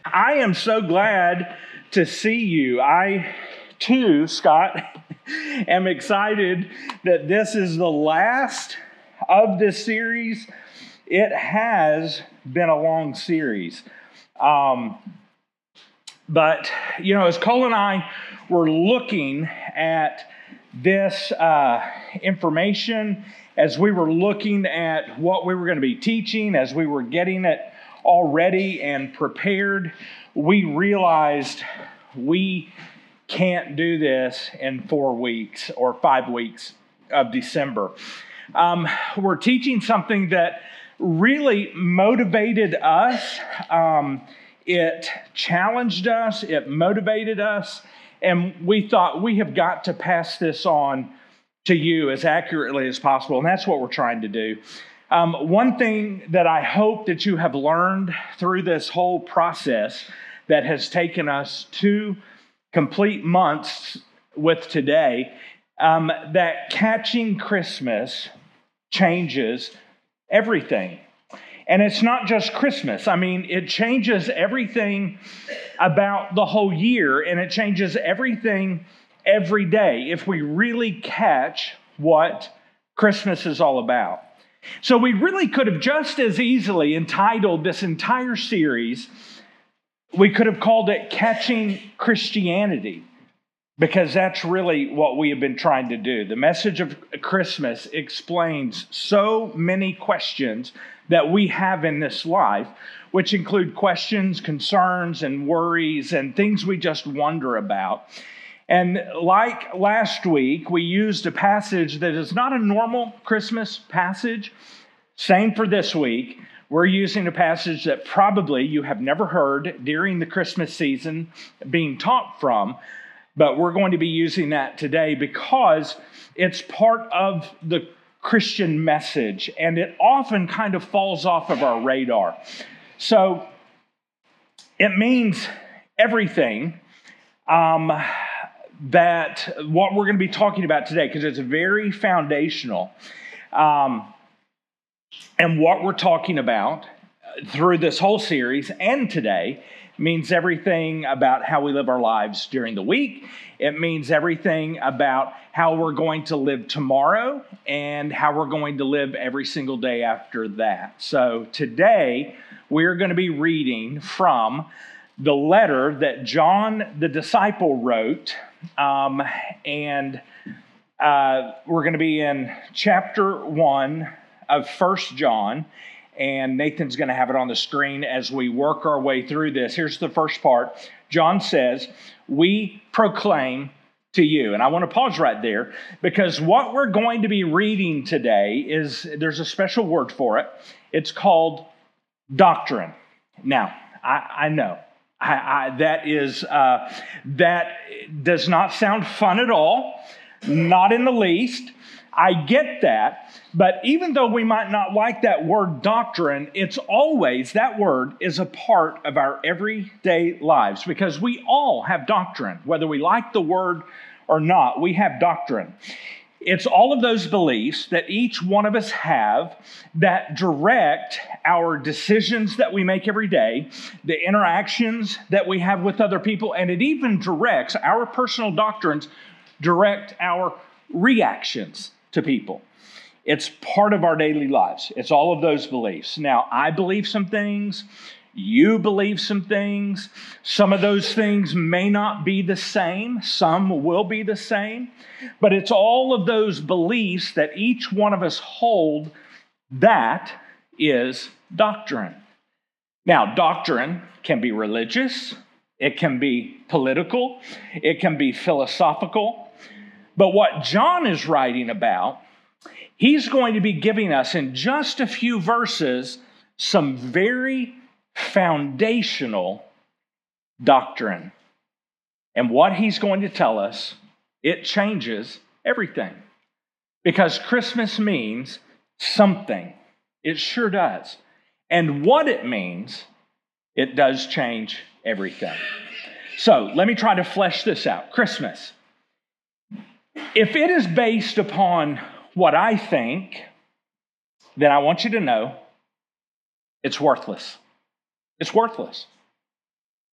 I am so glad to see you. I, too, Scott, am excited that this is the last of this series. It has been a long series. But, as Cole and I were looking at this information, as we were looking at what we were going to be teaching, as we were getting it all ready and prepared, we realized we can't do this in 4 weeks or 5 weeks of December. We're teaching something that really motivated us. It challenged us. It motivated us. And we thought we have got to pass this on to you as accurately as possible. And that's what we're trying to do. One thing that I hope that you have learned through this whole process that has taken us 2 complete months with today, that catching Christmas changes everything. And it's not just Christmas. It changes everything about the whole year, and it changes everything every day if we really catch what Christmas is all about. So we really could have just as easily entitled this entire series, we could have called it Catching Christianity, because that's really what we have been trying to do. The message of Christmas explains so many questions that we have in this life, which include questions, concerns, and worries, and things we just wonder about. And like last week, we used a passage that is not a normal Christmas passage. Same for this week. We're using a passage that probably you have never heard during the Christmas season being taught from, but we're going to be using that today because it's part of the Christian message, and it often kind of falls off of our radar. So it means everything that what we're going to be talking about today, because it's very foundational. And what we're talking about through this whole series and today means everything about how we live our lives during the week. It means everything about how we're going to live tomorrow and how we're going to live every single day after that. So today, we're going to be reading from the letter that John the disciple wrote. And we're going to be in chapter 1 of 1 John. And Nathan's going to have it on the screen as we work our way through this. Here's the first part. John says, "We proclaim to you." And I want to pause right there because what we're going to be reading today is, there's a special word for it. It's called doctrine. Now, I know that does not sound fun at all, not in the least. I get that. But even though we might not like that word doctrine, it's always, that word is a part of our everyday lives because we all have doctrine. Whether we like the word or not, we have doctrine. It's all of those beliefs that each one of us have that direct our decisions that we make every day, the interactions that we have with other people, and it even directs our personal doctrines, direct our reactions to people. It's part of our daily lives. It's all of those beliefs. Now, I believe some things. You believe some things. Some of those things may not be the same. Some will be the same. But it's all of those beliefs that each one of us hold. That is doctrine. Now, doctrine can be religious. It can be political. It can be philosophical. But what John is writing about, he's going to be giving us in just a few verses some very foundational doctrine. And what he's going to tell us, it changes everything. Because Christmas means something. It sure does. And what it means, it does change everything. So let me try to flesh this out. Christmas. If it is based upon what I think, then I want you to know it's worthless. It's worthless.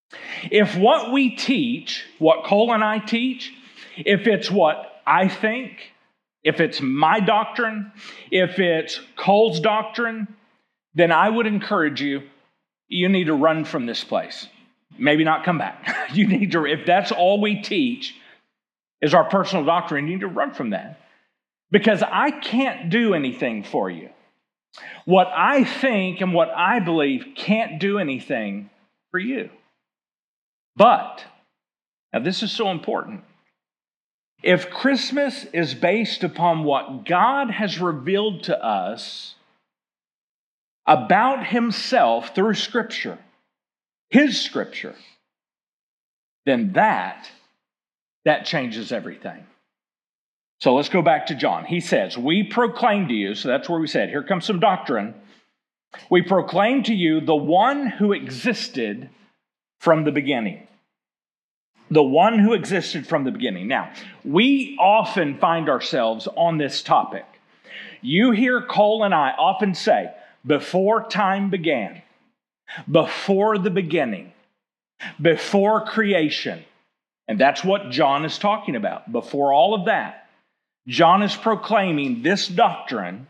If what we teach, what Cole and I teach, if it's what I think, if it's my doctrine, if it's Cole's doctrine, then I would encourage you, you need to run from this place. Maybe not come back. You need to, if that's all we teach is our personal doctrine, you need to run from that. Because I can't do anything for you. What I think and what I believe can't do anything for you. But, now this is so important. If Christmas is based upon what God has revealed to us about Himself through Scripture, His Scripture, then that changes everything. So let's go back to John. He says, we proclaim to you, so that's where we said, here comes some doctrine. We proclaim to you the one who existed from the beginning. The one who existed from the beginning. Now, we often find ourselves on this topic. You hear Cole and I often say, before time began, before the beginning, before creation. And that's what John is talking about. Before all of that, John is proclaiming this doctrine.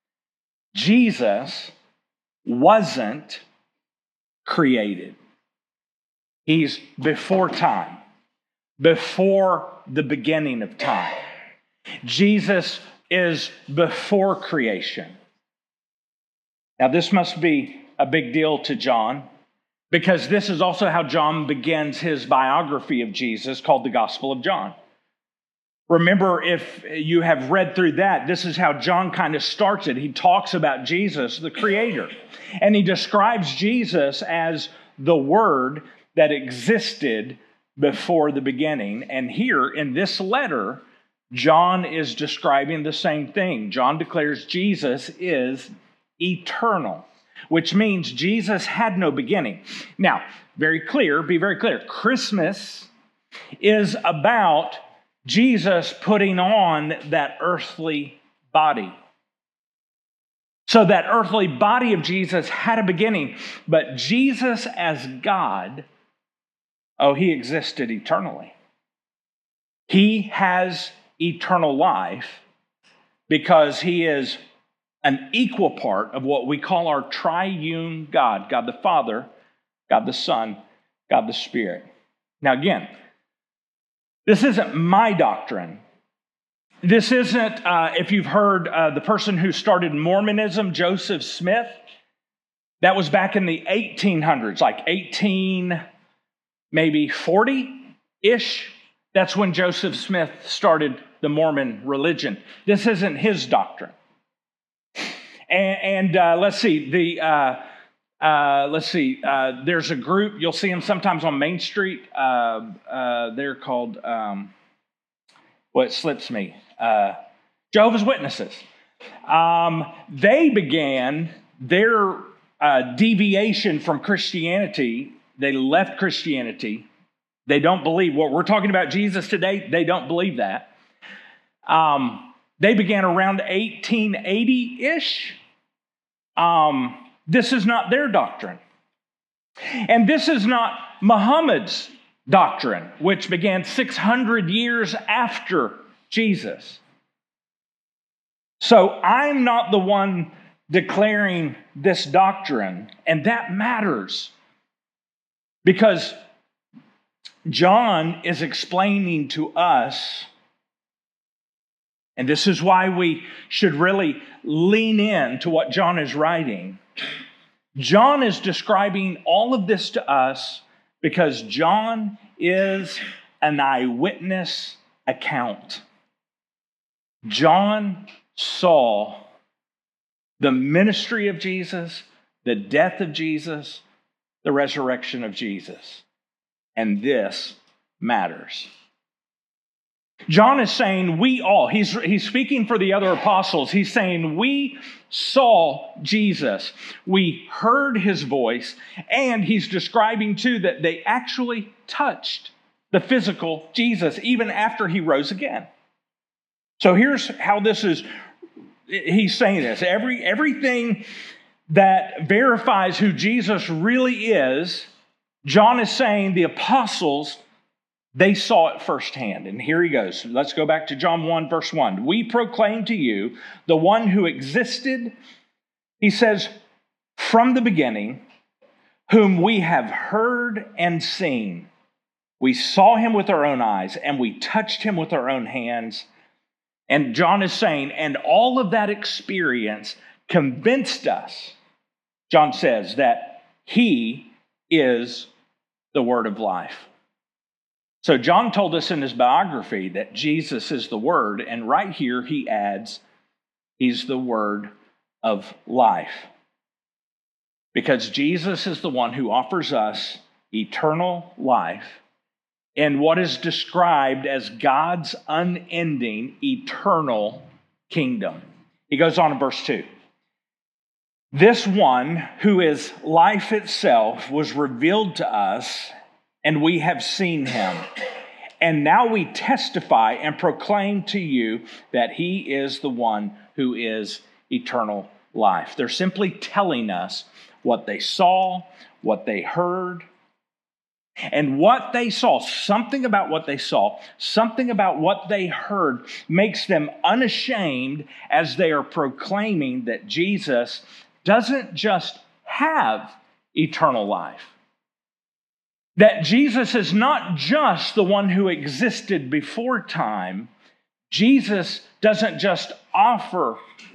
Jesus wasn't created. He's before time. Before the beginning of time. Jesus is before creation. Now, this must be a big deal to John, because this is also how John begins his biography of Jesus, called the Gospel of John. Remember, if you have read through that, this is how John kind of starts it. He talks about Jesus, the Creator, and he describes Jesus as the Word that existed before the beginning. And here in this letter, John is describing the same thing. John declares Jesus is eternal, which means Jesus had no beginning. Now, be very clear. Christmas is about Jesus putting on that earthly body. So that earthly body of Jesus had a beginning, but Jesus as God, He existed eternally. He has eternal life because He is an equal part of what we call our triune God. God the Father, God the Son, God the Spirit. Now again, this isn't my doctrine. This isn't, if you've heard the person who started Mormonism, Joseph Smith, that was back in the 1800s, like 1840-ish. That's when Joseph Smith started the Mormon religion. This isn't his doctrine. And let's see, there's a group, you'll see them sometimes on Main Street. They're called, it slips me, Jehovah's Witnesses. They began their deviation from Christianity. They left Christianity. They don't believe what we're talking about Jesus today. They don't believe that. They began around 1880-ish. This is not their doctrine. And this is not Muhammad's doctrine, which began 600 years after Jesus. So I'm not the one declaring this doctrine, and that matters because John is explaining to us, and this is why we should really lean in to what John is writing. John is describing all of this to us because John is an eyewitness account. John saw the ministry of Jesus, the death of Jesus, the resurrection of Jesus. And this matters. John is saying we all, he's speaking for the other apostles. He's saying we saw Jesus. We heard his voice. And he's describing too that they actually touched the physical Jesus even after he rose again. So here's how this is. He's saying this. Everything that verifies who Jesus really is John is saying the apostles, they saw it firsthand. And here he goes. Let's go back to John 1, verse 1. We proclaim to you the one who existed, he says, from the beginning, whom we have heard and seen. We saw him with our own eyes, and we touched him with our own hands. And John is saying, and all of that experience convinced us, John says, that he is the Word of life. So John told us in his biography that Jesus is the Word, and right here he adds, he's the Word of life. Because Jesus is the one who offers us eternal life in what is described as God's unending, eternal kingdom. He goes on in verse 2. This one who is life itself was revealed to us, and we have seen him. And now we testify and proclaim to you that he is the one who is eternal life. They're simply telling us what they saw, what they heard. And what they saw, something about what they saw, something about what they heard makes them unashamed as they are proclaiming that Jesus doesn't just have eternal life. That Jesus is not just the one who existed before time. Jesus doesn't just offer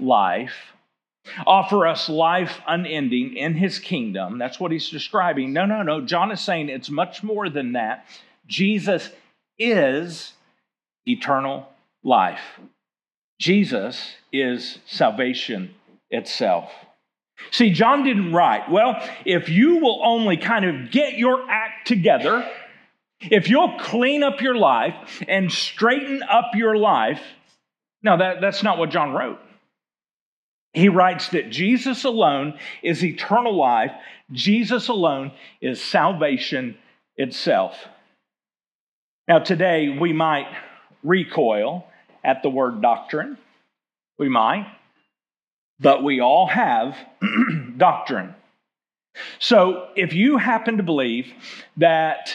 us life unending in his kingdom. That's what he's describing. No. John is saying it's much more than that. Jesus is eternal life. Jesus is salvation itself. See, John didn't write, well, if you will only kind of get your act together, if you'll clean up your life and straighten up your life. No, that's not what John wrote. He writes that Jesus alone is eternal life. Jesus alone is salvation itself. Now, today we might recoil at the word doctrine. We might. But we all have doctrine. So if you happen to believe that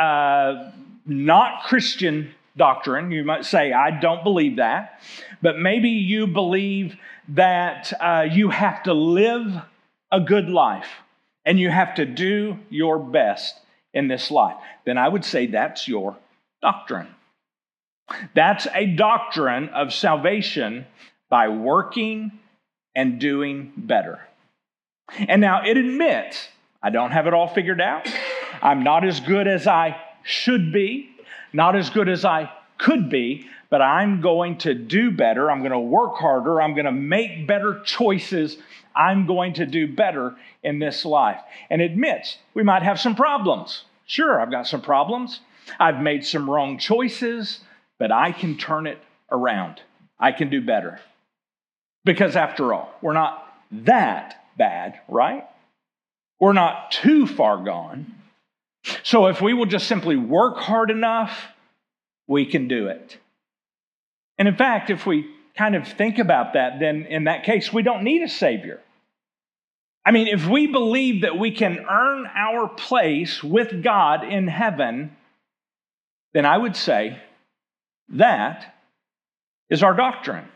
not Christian doctrine, you might say, I don't believe that. But maybe you believe that you have to live a good life and you have to do your best in this life. Then I would say that's your doctrine. That's a doctrine of salvation by working and doing better. And now it admits, I don't have it all figured out. I'm not as good as I should be, not as good as I could be, but I'm going to do better. I'm going to work harder. I'm going to make better choices. I'm going to do better in this life. And admits we might have some problems. Sure, I've got some problems. I've made some wrong choices, but I can turn it around. I can do better. Because after all, we're not that bad, right? We're not too far gone. So if we will just simply work hard enough, we can do it. And in fact, if we kind of think about that, then in that case, we don't need a Savior. I mean, if we believe that we can earn our place with God in heaven, then I would say that is our doctrine.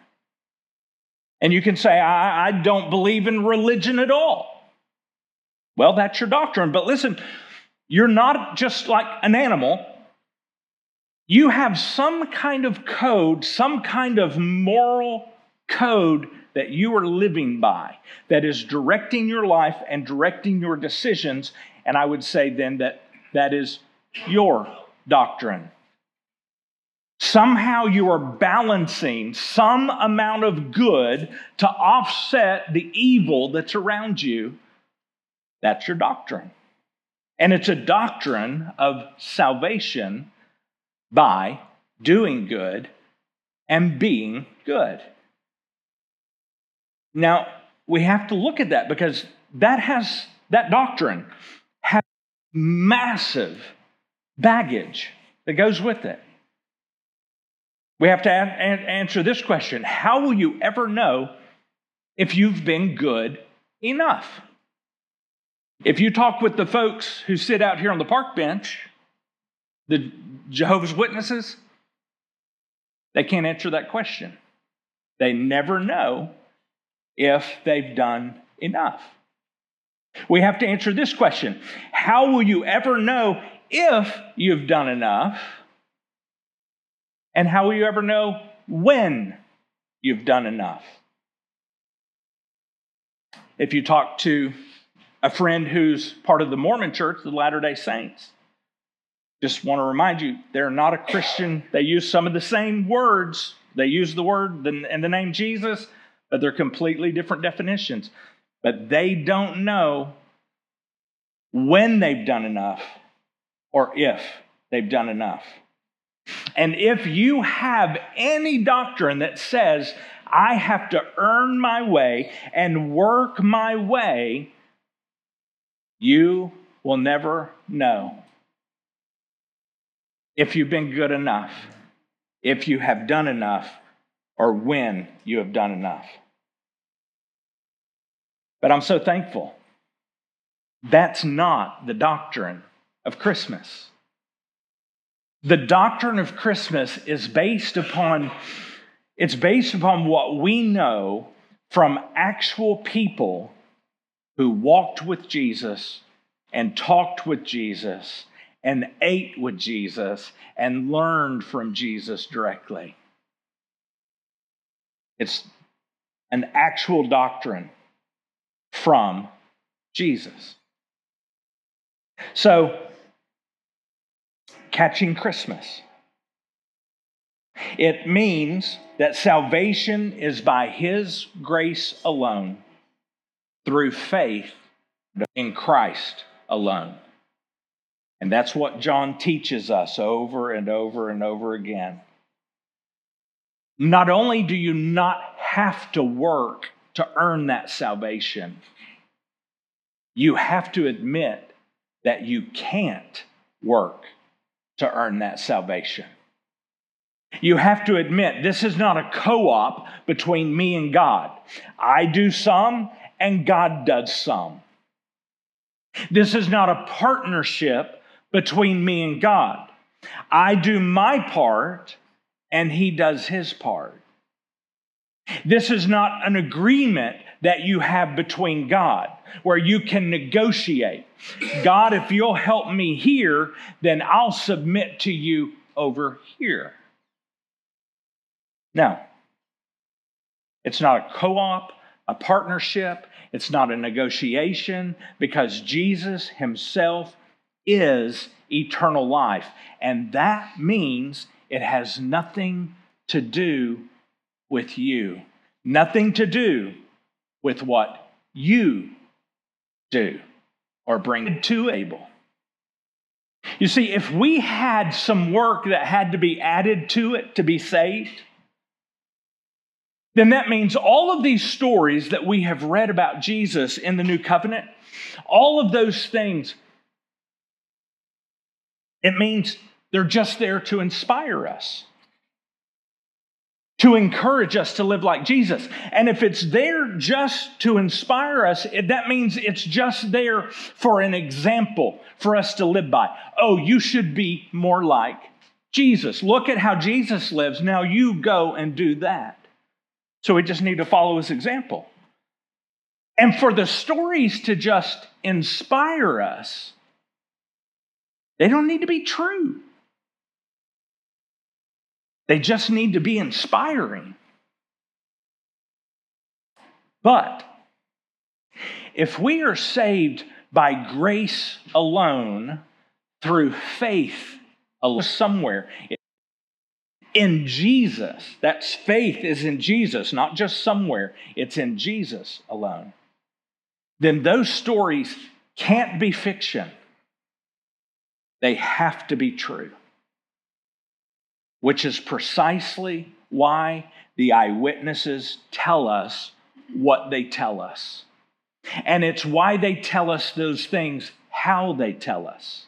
And you can say, I don't believe in religion at all. Well, that's your doctrine. But listen, you're not just like an animal. You have some kind of code, some kind of moral code that you are living by that is directing your life and directing your decisions. And I would say then that is your doctrine. Somehow you are balancing some amount of good to offset the evil that's around you. That's your doctrine. And it's a doctrine of salvation by doing good and being good. Now, we have to look at that because that doctrine has massive baggage that goes with it. We have to answer this question. How will you ever know if you've been good enough? If you talk with the folks who sit out here on the park bench, the Jehovah's Witnesses, they can't answer that question. They never know if they've done enough. We have to answer this question. How will you ever know if you've done enough? And how will you ever know when you've done enough? If you talk to a friend who's part of the Mormon Church, the Latter-day Saints, just want to remind you, they're not a Christian. They use some of the same words. They use the word and the name Jesus, but they're completely different definitions. But they don't know when they've done enough or if they've done enough. And if you have any doctrine that says, I have to earn my way and work my way, you will never know if you've been good enough, if you have done enough, or when you have done enough. But I'm so thankful. That's not the doctrine of Christmas. The doctrine of Christmas is based upon what we know from actual people who walked with Jesus and talked with Jesus and ate with Jesus and learned from Jesus directly. It's an actual doctrine from Jesus. So, catching Christmas. It means that salvation is by His grace alone, through faith in Christ alone. And that's what John teaches us over and over and over again. Not only do you not have to work to earn that salvation, you have to admit that you can't work to earn that salvation. You have to admit this is not a co-op between me and God. I do some and God does some. This is not a partnership between me and God. I do my part and He does His part. This is not an agreement that you have between God where you can negotiate. God, if you'll help me here, then I'll submit to you over here. No. It's not a co-op, a partnership. It's not a negotiation, because Jesus Himself is eternal life. And that means it has nothing to do with you. Nothing to do with what you do or bring to the table. You see, if we had some work that had to be added to it to be saved, then that means all of these stories that we have read about Jesus in the New Covenant, all of those things, it means they're just there to inspire us, to encourage us to live like Jesus. And if it's there just to inspire us, that means it's just there for an example for us to live by. Oh, you should be more like Jesus. Look at how Jesus lives. Now you go and do that. So we just need to follow His example. And for the stories to just inspire us, they don't need to be true. They just need to be inspiring. But if we are saved by grace alone, through faith alone, somewhere in Jesus, that's faith is in Jesus, not just somewhere, it's in Jesus alone, then those stories can't be fiction. They have to be true. Which is precisely why the eyewitnesses tell us what they tell us. And it's why they tell us those things, how they tell us.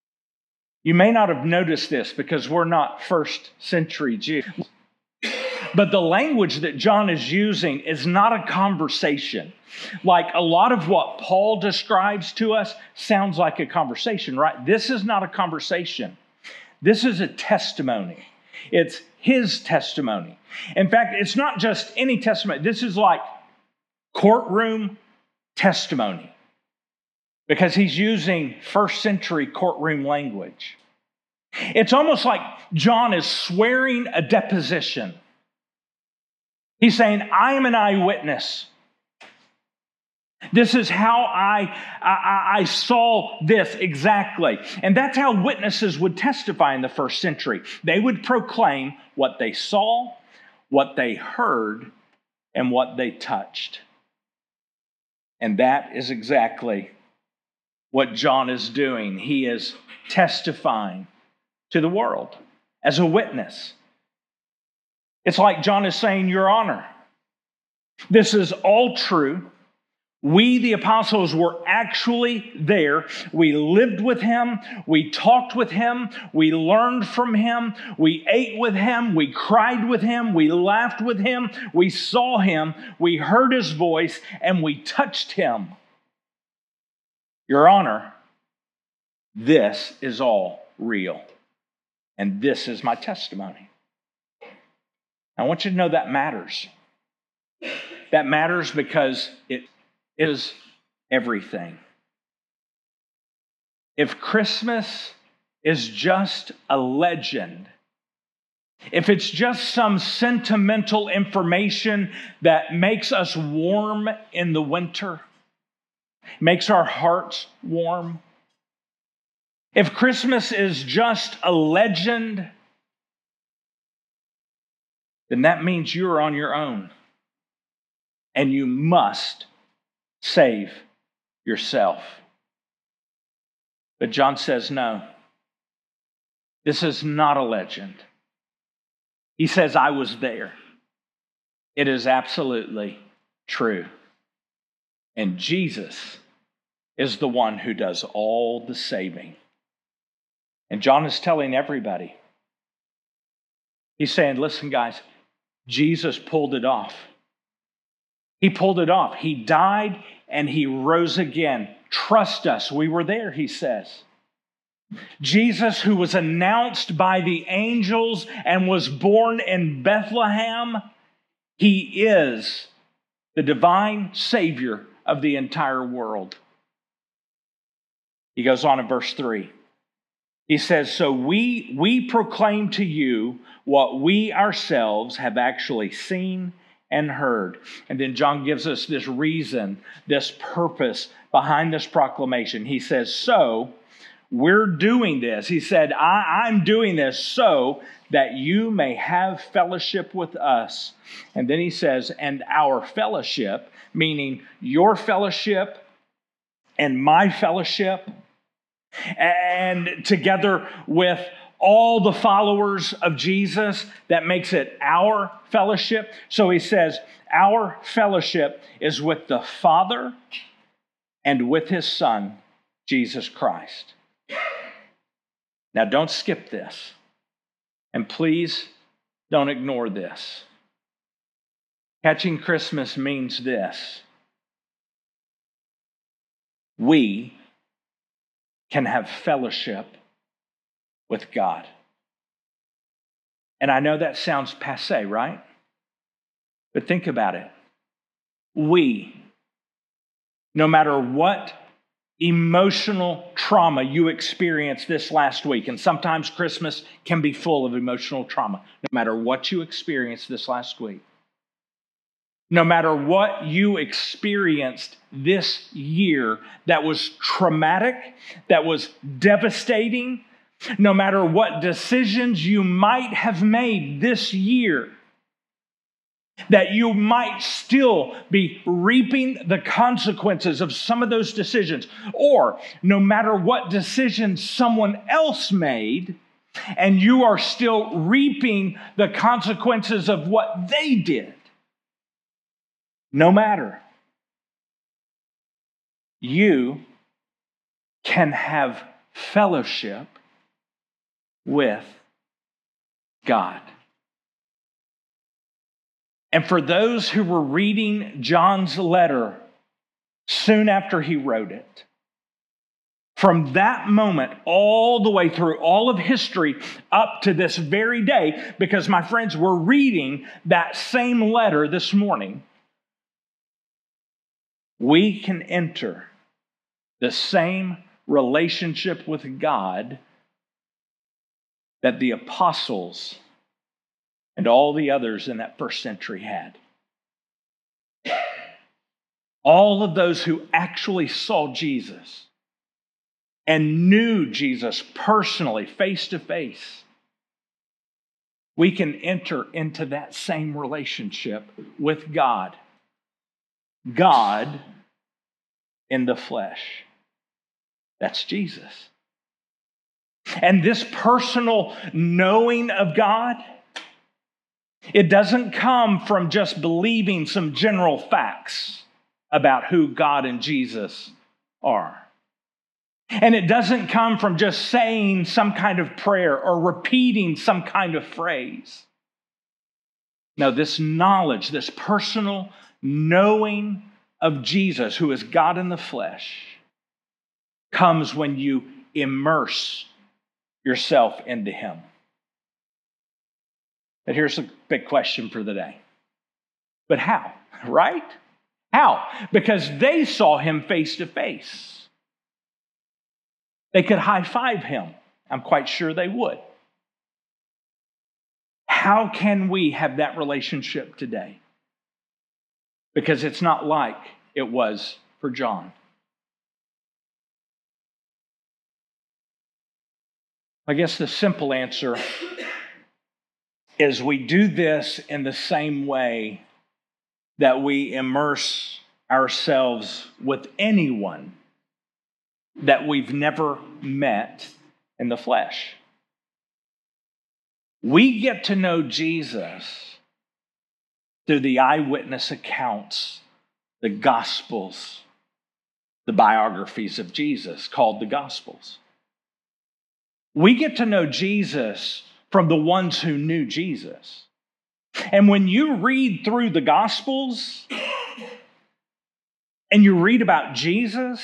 You may not have noticed this because we're not first century Jews. But the language that John is using is not a conversation. Like a lot of what Paul describes to us sounds like a conversation, right? This is not a conversation. This is a testimony. It's his testimony. In fact, it's not just any testimony. This is like courtroom testimony, because he's using first century courtroom language. It's almost like John is swearing a deposition. He's saying, I am an eyewitness. This is how I saw this exactly. And that's how witnesses would testify in the first century. They would proclaim what they saw, what they heard, and what they touched. And that is exactly what John is doing. He is testifying to the world as a witness. It's like John is saying, Your Honor, this is all true. We, the apostles, were actually there. We lived with him. We talked with him. We learned from him. We ate with him. We cried with him. We laughed with him. We saw him. We heard his voice, and we touched him. Your Honor, this is all real. And this is my testimony. I want you to know that matters. That matters because it is everything. If Christmas is just a legend, if it's just some sentimental information that makes us warm in the winter, makes our hearts warm, if Christmas is just a legend, then that means you're on your own. And you must save yourself. But John says, no, this is not a legend. He says, I was there. It is absolutely true. And Jesus is the one who does all the saving. And John is telling everybody. He's saying, listen, guys, Jesus pulled it off. He pulled it off. He died and he rose again. Trust us. We were there, he says. Jesus, who was announced by the angels and was born in Bethlehem, he is the divine Savior of the entire world. He goes on in verse 3. He says, so we proclaim to you what we ourselves have actually seen and heard. And then John gives us this reason, this purpose behind this proclamation. He says, so we're doing this. He said, I'm doing this so that you may have fellowship with us. And then he says, and our fellowship, meaning your fellowship and my fellowship, and together with all the followers of Jesus, that makes it our fellowship. So he says, our fellowship is with the Father and with his Son, Jesus Christ. Now, don't skip this. And please don't ignore this. Catching Christmas means this. We can have fellowship with God. And I know that sounds passé, right? But think about it. We, no matter what emotional trauma you experienced this last week, and sometimes Christmas can be full of emotional trauma, no matter what you experienced this last week, no matter what you experienced this year that was traumatic, that was devastating, no matter what decisions you might have made this year, that you might still be reaping the consequences of some of those decisions, or no matter what decisions someone else made, and you are still reaping the consequences of what they did. No matter, you can have fellowship with God. And for those who were reading John's letter soon after he wrote it, from that moment all the way through all of history up to this very day, because my friends, we're reading that same letter this morning, we can enter the same relationship with God that the apostles and all the others in that first century had. All of those who actually saw Jesus and knew Jesus personally, face to face, we can enter into that same relationship with God. God in the flesh. That's Jesus. And this personal knowing of God, it doesn't come from just believing some general facts about who God and Jesus are. And it doesn't come from just saying some kind of prayer or repeating some kind of phrase. No, this knowledge, this personal knowing of Jesus, who is God in the flesh, comes when you immerse yourself into Him. But here's a big question for the day. But how? Right? How? Because they saw Him face to face. They could high-five Him. I'm quite sure they would. How can we have that relationship today? Because it's not like it was for John. I guess the simple answer is we do this in the same way that we immerse ourselves with anyone that we've never met in the flesh. We get to know Jesus through the eyewitness accounts, the Gospels, the biographies of Jesus called the Gospels. We get to know Jesus from the ones who knew Jesus. And when you read through the Gospels and you read about Jesus,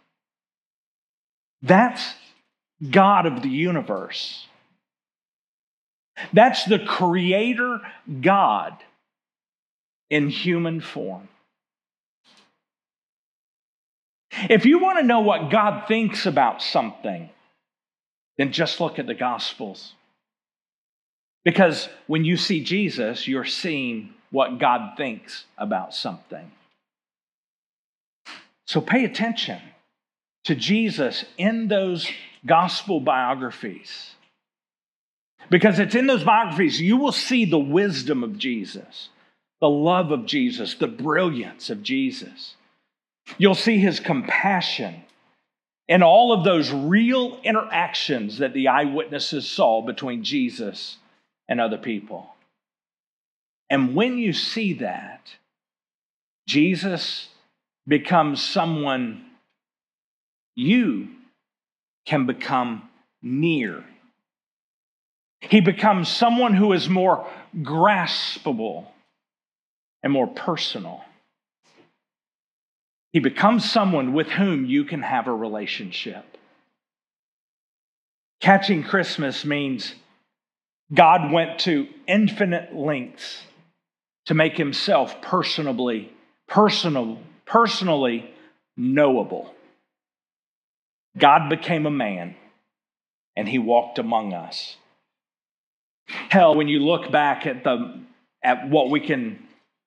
that's God of the universe. That's the Creator God in human form. If you want to know what God thinks about something, then just look at the Gospels. Because when you see Jesus, you're seeing what God thinks about something. So pay attention to Jesus in those gospel biographies. Because it's in those biographies you will see the wisdom of Jesus, the love of Jesus, the brilliance of Jesus. You'll see His compassion and all of those real interactions that the eyewitnesses saw between Jesus and other people. And when you see that, Jesus becomes someone you can become near. He becomes someone who is more graspable and more personal. He becomes someone with whom you can have a relationship. Catching Christmas means God went to infinite lengths to make Himself personally knowable. God became a man and He walked among us. Hell, when you look back at what we can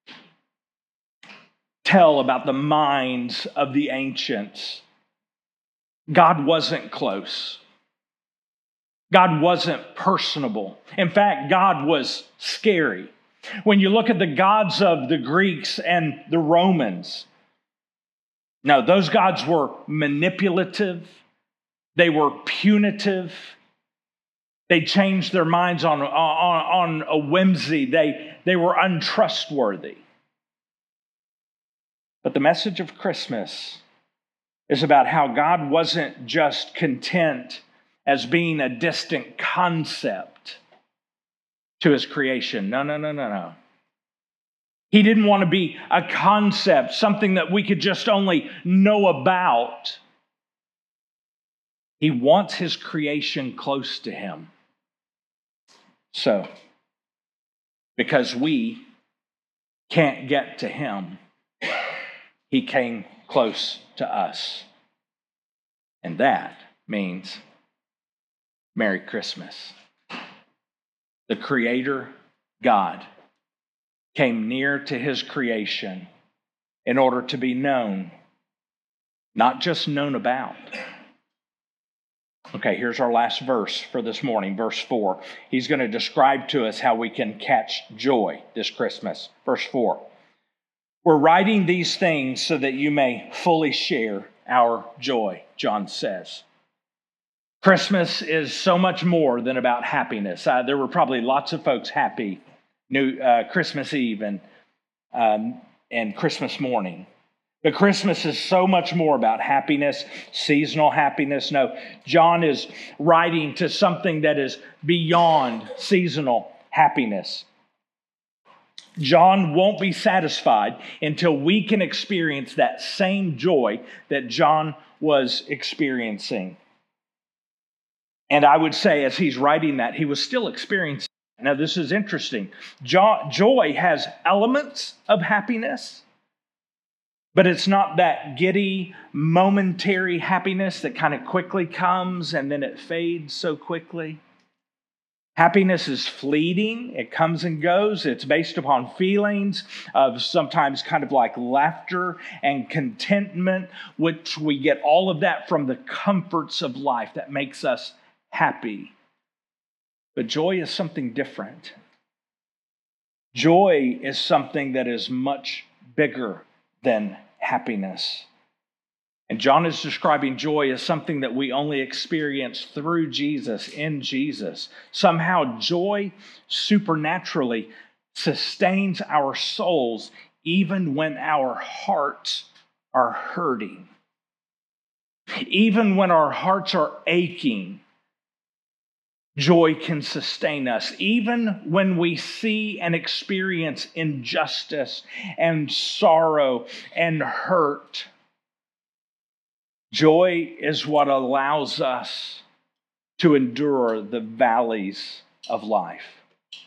tell about the minds of the ancients, God wasn't close. God wasn't personable. In fact, God was scary. When you look at the gods of the Greeks and the Romans, no, those gods were manipulative. They were punitive. They changed their minds on a whimsy. They were untrustworthy. But the message of Christmas is about how God wasn't just content as being a distant concept to His creation. No. He didn't want to be a concept, something that we could just only know about. He wants his creation close to him. So, because we can't get to him, he came close to us. And that means Merry Christmas. The Creator, God, came near to his creation in order to be known, not just known about. Okay, here's our last verse for this morning, verse 4. He's going to describe to us how we can catch joy this Christmas. Verse 4. We're writing these things so that you may fully share our joy, John says. Christmas is so much more than about happiness. There were probably lots of folks happy Christmas Eve and Christmas morning. But Christmas is so much more about happiness, seasonal happiness. No, John is writing to something that is beyond seasonal happiness. John won't be satisfied until we can experience that same joy that John was experiencing. And I would say, as he's writing that, he was still experiencing. Now, this is interesting. Joy has elements of happiness, but it's not that giddy, momentary happiness that kind of quickly comes and then it fades so quickly. Happiness is fleeting. It comes and goes. It's based upon feelings of sometimes kind of like laughter and contentment, which we get all of that from the comforts of life that makes us happy. But joy is something different. Joy is something that is much bigger than happiness. And John is describing joy as something that we only experience through Jesus, in Jesus. Somehow joy supernaturally sustains our souls even when our hearts are hurting. Even when our hearts are aching, joy can sustain us. Even when we see and experience injustice and sorrow and hurt, joy is what allows us to endure the valleys of life,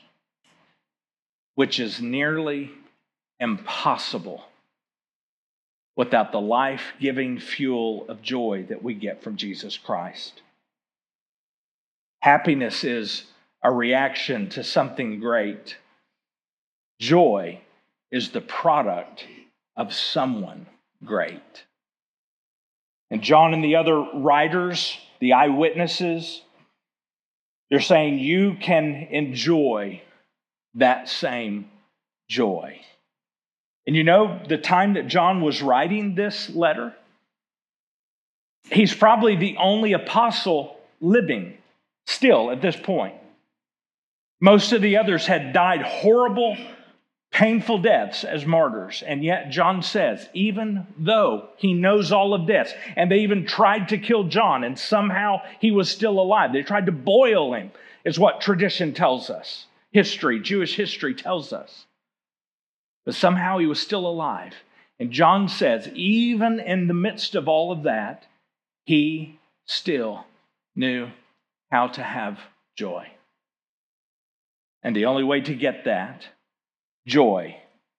which is nearly impossible without the life-giving fuel of joy that we get from Jesus Christ. Happiness is a reaction to something great. Joy is the product of someone great. And John and the other writers, the eyewitnesses, they're saying you can enjoy that same joy. And you know, the time that John was writing this letter, he's probably the only apostle living still at this point. Most of the others had died horrible, painful deaths as martyrs. And yet John says, even though he knows all of this, and they even tried to kill John, and somehow he was still alive. They tried to boil him, is what tradition tells us. History, Jewish history tells us. But somehow he was still alive. And John says, even in the midst of all of that, he still knew how to have joy. And the only way to get that joy,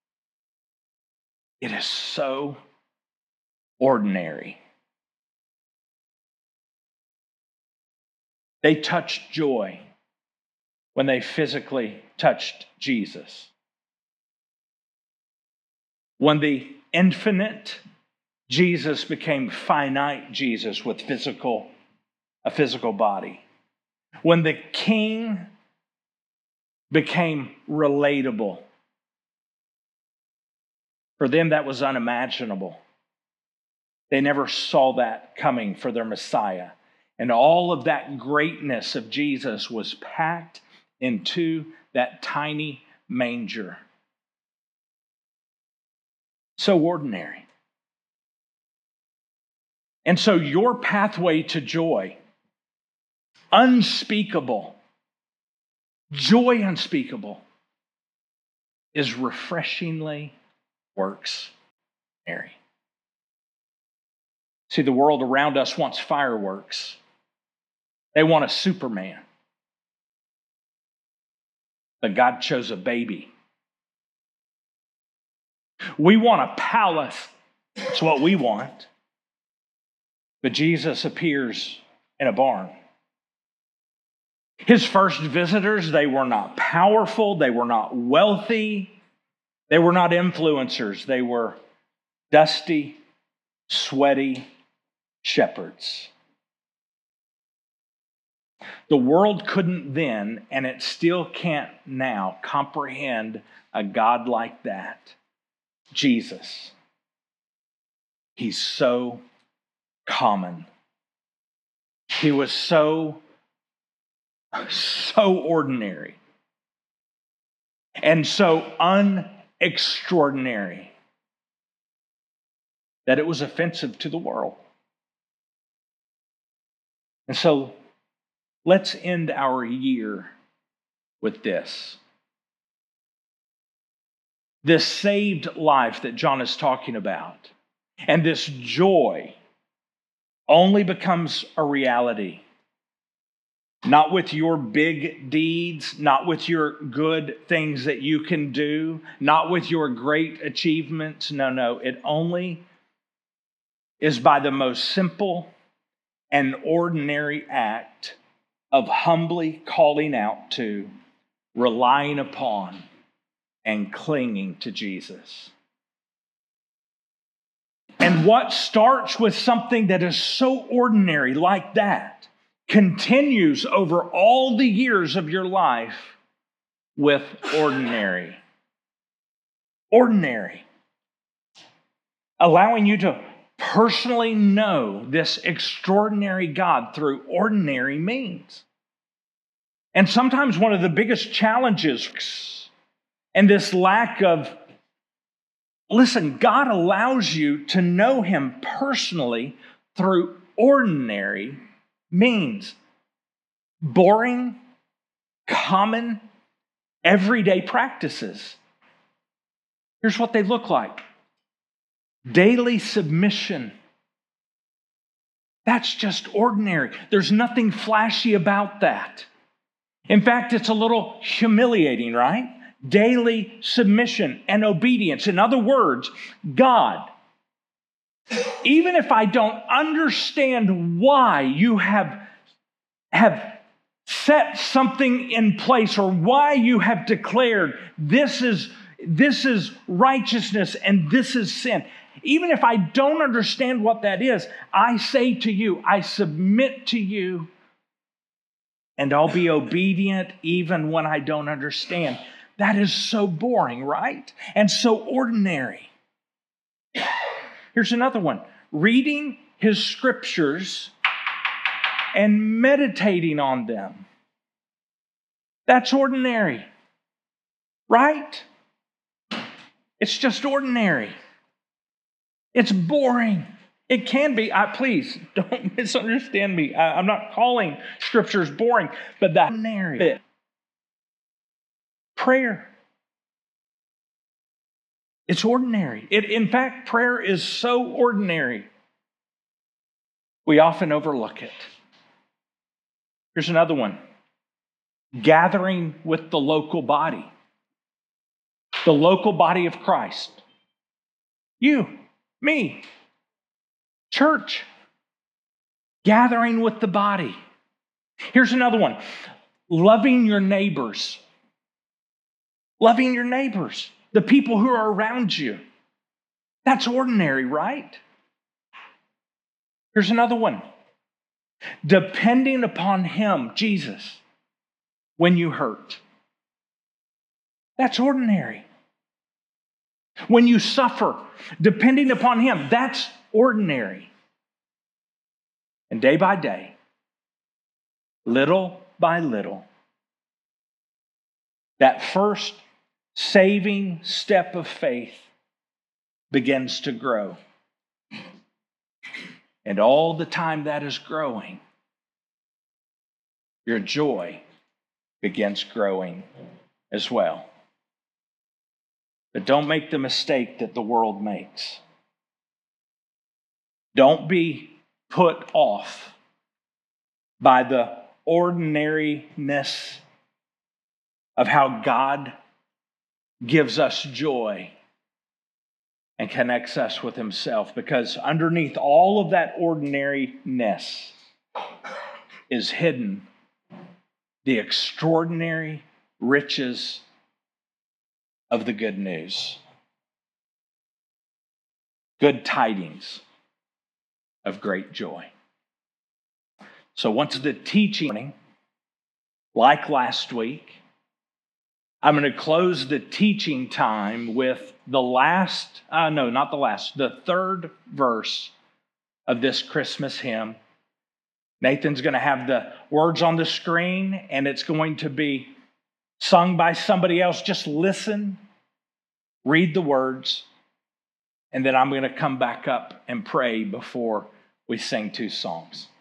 it is so ordinary. They touched joy when they physically touched Jesus. When the infinite Jesus became finite Jesus with a physical body. When the King became relatable. For them, that was unimaginable. They never saw that coming for their Messiah. And all of that greatness of Jesus was packed into that tiny manger. So ordinary. And so your pathway to joy, unspeakable, joy unspeakable, is refreshingly works ordinary. See, the world around us wants fireworks. They want a Superman. But God chose a baby. We want a palace. That's what we want. But Jesus appears in a barn. His first visitors, they were not powerful. They were not wealthy. They were not influencers. They were dusty, sweaty shepherds. The world couldn't then, and it still can't now, comprehend a God like that. Jesus. He's so common. He was so ordinary and so unextraordinary that it was offensive to the world. And so let's end our year with this. This saved life that John is talking about, and this joy only becomes a reality. Not with your big deeds, not with your good things that you can do, not with your great achievements. No. It only is by the most simple and ordinary act of humbly calling out to, relying upon, and clinging to Jesus. And what starts with something that is so ordinary like that continues over all the years of your life with ordinary. Ordinary. Allowing you to personally know this extraordinary God through ordinary means. And sometimes one of the biggest challenges and this lack of, listen, God allows you to know Him personally through ordinary means. Boring, common, everyday practices. Here's what they look like. Daily submission. That's just ordinary. There's nothing flashy about that. In fact, it's a little humiliating, right? Daily submission and obedience. In other words, God, even if I don't understand why you have set something in place or why you have declared this is righteousness and this is sin, even if I don't understand what that is, I say to you, I submit to you, and I'll be obedient even when I don't understand. That is so boring, right? And so ordinary. Here's another one. Reading His scriptures and meditating on them. That's ordinary, right? It's just ordinary. It's boring. It can be. Please don't misunderstand me. I'm not calling scriptures boring, but that's ordinary. Prayer. It's ordinary. In fact, prayer is so ordinary, we often overlook it. Here's another one. Gathering with the local body. The local body of Christ. You, me, church. Gathering with the body. Here's another one. Loving your neighbors. Loving your neighbors. The people who are around you. That's ordinary, right? Here's another one. Depending upon Him, Jesus, when you hurt. That's ordinary. When you suffer, depending upon Him, that's ordinary. And day by day, little by little, that first saving step of faith begins to grow. And all the time that is growing, your joy begins growing as well. But don't make the mistake that the world makes. Don't be put off by the ordinariness of how God gives us joy and connects us with Himself. Because underneath all of that ordinariness is hidden the extraordinary riches of the good news. Good tidings of great joy. So once the teaching, like last week, I'm going to close the teaching time with the third verse of this Christmas hymn. Nathan's going to have the words on the screen, and it's going to be sung by somebody else. Just listen, read the words, and then I'm going to come back up and pray before we sing two songs.